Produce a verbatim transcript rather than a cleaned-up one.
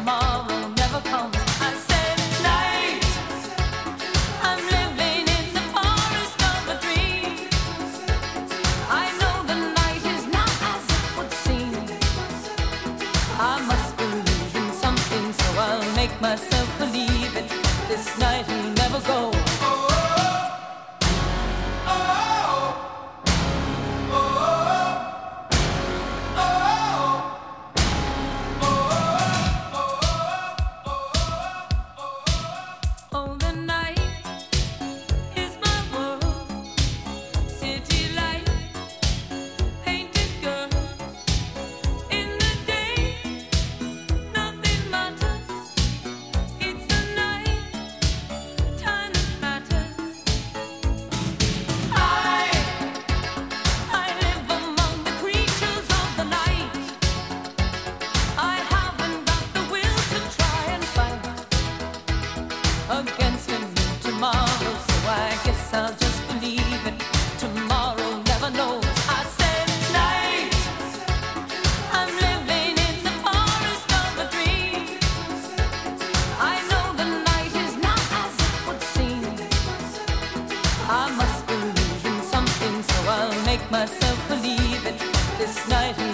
tomorrow never comes. I said night, I'm living in the forest of a dream. I know the night is not as it would seem. I must believe in something, so I'll make myself believe it. This night will never go. Against him tomorrow, so I guess I'll just believe it. Tomorrow never knows. I said night, I'm living in the forest of a dream. I know the night is not as it would seem. I must believe in something, so I'll make myself believe it. This night